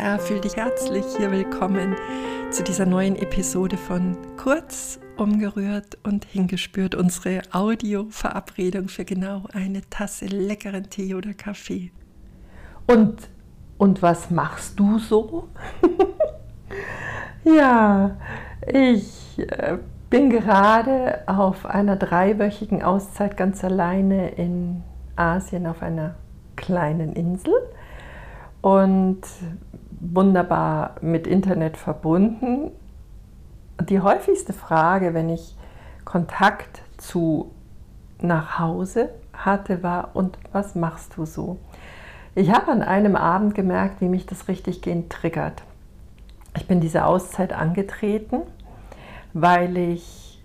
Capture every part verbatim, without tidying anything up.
Ja, fühl dich herzlich hier willkommen zu dieser neuen Episode von Kurz, umgerührt und hingespürt. Unsere Audio-Verabredung für genau eine Tasse leckeren Tee oder Kaffee. Und, und was machst du so? Ja, ich äh, bin gerade auf einer dreiwöchigen Auszeit ganz alleine in Asien auf einer kleinen Insel und wunderbar mit Internet verbunden. Die häufigste Frage, wenn ich Kontakt zu nach Hause hatte, war: Und was machst du so? Ich habe an einem Abend gemerkt, wie mich das richtig gehend triggert. Ich bin diese Auszeit angetreten, weil ich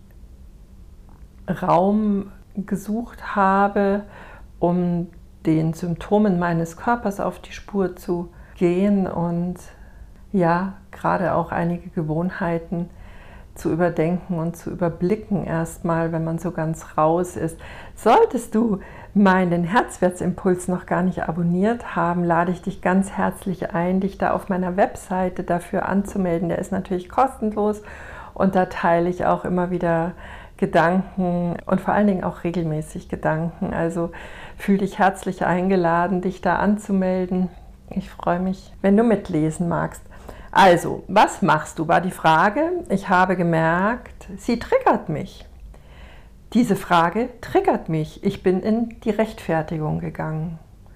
Raum gesucht habe, um den Symptomen meines Körpers auf die Spur zu gehen und ja, gerade auch einige Gewohnheiten zu überdenken und zu überblicken erstmal, wenn man so ganz raus ist. Solltest du meinen Herzwertsimpuls noch gar nicht abonniert haben, lade ich dich ganz herzlich ein, dich da auf meiner Webseite dafür anzumelden. Der ist natürlich kostenlos und da teile ich auch immer wieder Gedanken und vor allen Dingen auch regelmäßig Gedanken. Also fühl dich herzlich eingeladen, dich da anzumelden. Ich freue mich, wenn du mitlesen magst. Also, was machst du, war die Frage. Ich habe gemerkt, sie triggert mich. Diese Frage triggert mich. Ich bin in die Rechtfertigung gegangen.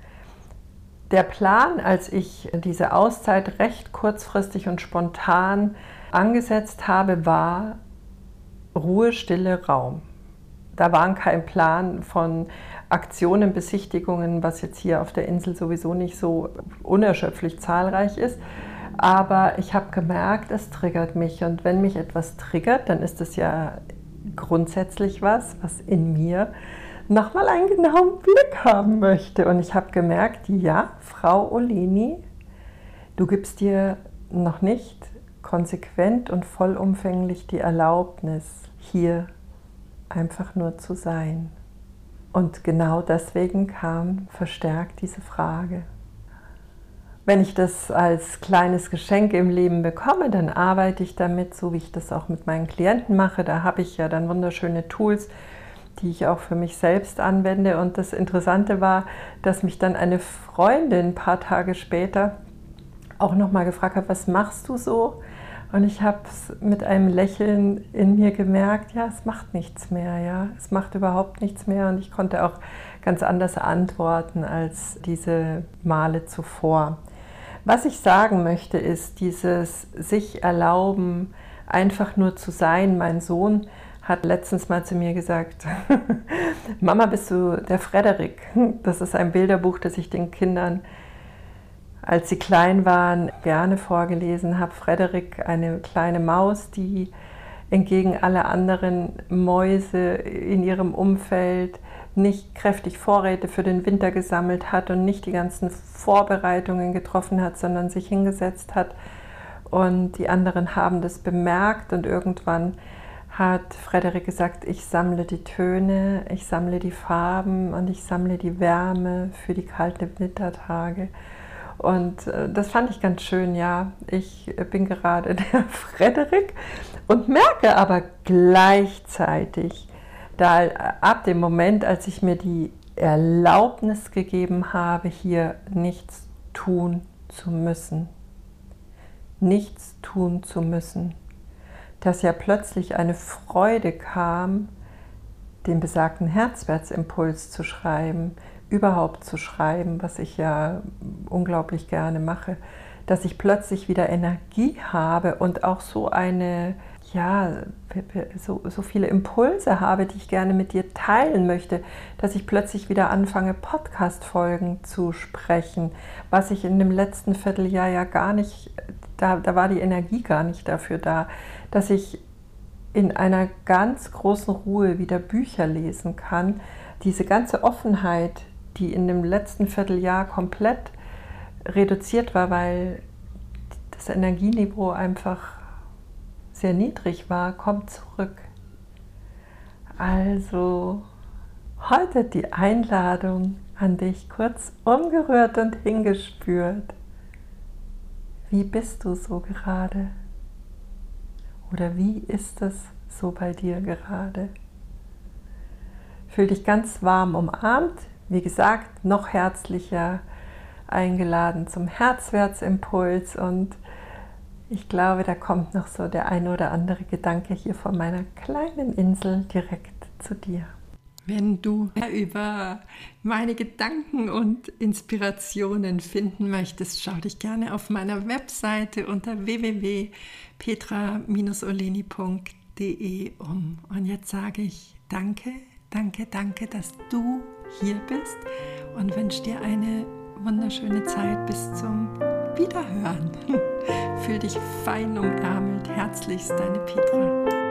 Der Plan, als ich diese Auszeit recht kurzfristig und spontan angesetzt habe, war Ruhe, Stille, Raum. Da war kein Plan von Aktionen, Besichtigungen, was jetzt hier auf der Insel sowieso nicht so unerschöpflich zahlreich ist. Aber ich habe gemerkt, es triggert mich. Und wenn mich etwas triggert, dann ist es ja grundsätzlich was, was in mir nochmal einen genauen Blick haben möchte. Und ich habe gemerkt, ja, Frau Oleni, du gibst dir noch nicht konsequent und vollumfänglich die Erlaubnis, hier einfach nur zu sein. Und genau deswegen kam verstärkt diese Frage. Wenn ich das als kleines Geschenk im Leben bekomme, dann arbeite ich damit, so wie ich das auch mit meinen Klienten mache. Da habe ich ja dann wunderschöne Tools, die ich auch für mich selbst anwende. Und das Interessante war, dass mich dann eine Freundin ein paar Tage später auch nochmal gefragt hat: Was machst du so? Und ich habe es mit einem Lächeln in mir gemerkt, ja, es macht nichts mehr, ja, es macht überhaupt nichts mehr. Und ich konnte auch ganz anders antworten als diese Male zuvor. Was ich sagen möchte, ist dieses sich erlauben, einfach nur zu sein. Mein Sohn hat letztens mal zu mir gesagt: Mama, bist du der Frederik? Das ist ein Bilderbuch, das ich den Kindern, als sie klein waren, gerne vorgelesen habe. Frederik, eine kleine Maus, die entgegen aller anderen Mäuse in ihrem Umfeld nicht kräftig Vorräte für den Winter gesammelt hat und nicht die ganzen Vorbereitungen getroffen hat, sondern sich hingesetzt hat. Und die anderen haben das bemerkt und irgendwann hat Frederik gesagt: Ich sammle die Töne, ich sammle die Farben und ich sammle die Wärme für die kalten Wintertage. Und das fand ich ganz schön, ja. Ich bin gerade der Frederik und merke aber gleichzeitig, da ab dem Moment, als ich mir die Erlaubnis gegeben habe, hier nichts tun zu müssen, nichts tun zu müssen, dass ja plötzlich eine Freude kam, den besagten Herzwertsimpuls zu schreiben, überhaupt zu schreiben, was ich ja unglaublich gerne mache, dass ich plötzlich wieder Energie habe und auch so eine, ja, so, so viele Impulse habe, die ich gerne mit dir teilen möchte, dass ich plötzlich wieder anfange, Podcast-Folgen zu sprechen, was ich in dem letzten Vierteljahr ja gar nicht, da, da war die Energie gar nicht dafür da, dass ich in einer ganz großen Ruhe wieder Bücher lesen kann. Diese ganze Offenheit, die in dem letzten Vierteljahr komplett reduziert war, weil das Energieniveau einfach sehr niedrig war, kommt zurück. Also heute die Einladung an dich, kurz umgerührt und hingespürt. Wie bist du so gerade? Oder wie ist es so bei dir gerade? Fühl dich ganz warm umarmt, wie gesagt, noch herzlicher eingeladen zum Herzwertsimpuls, und ich glaube, da kommt noch so der ein oder andere Gedanke hier von meiner kleinen Insel direkt zu dir. Wenn du mehr über meine Gedanken und Inspirationen finden möchtest, schau dich gerne auf meiner Webseite unter w w w punkt petra oleni punkt de um. Und jetzt sage ich danke, danke, danke, dass du hier bist, und wünsche dir eine wunderschöne Zeit bis zum Wiederhören. Fühl dich fein umärmelt. Herzlichst, deine Petra.